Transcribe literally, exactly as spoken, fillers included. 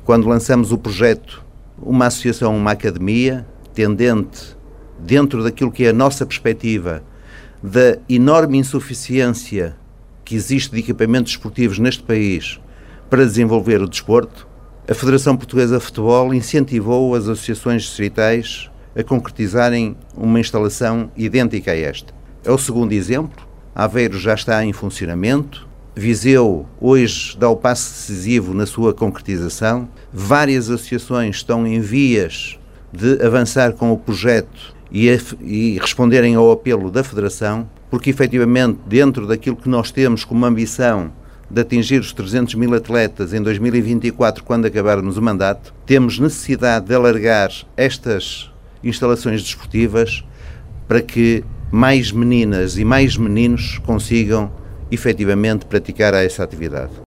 quando lançamos o projeto Uma Associação, uma Academia, tendente, dentro daquilo que é a nossa perspectiva, da enorme insuficiência que existe de equipamentos desportivos neste país para desenvolver o desporto, a Federação Portuguesa de Futebol incentivou as associações distritais a concretizarem uma instalação idêntica a esta. É o segundo exemplo. Aveiro já está em funcionamento. Viseu hoje dá o passo decisivo na sua concretização. Várias associações estão em vias de avançar com o projeto e, a, e responderem ao apelo da Federação, porque efetivamente dentro daquilo que nós temos como ambição de atingir os trezentos mil atletas em dois mil e vinte e quatro, quando acabarmos o mandato, temos necessidade de alargar estas instalações desportivas para que mais meninas e mais meninos consigam efetivamente praticar essa atividade.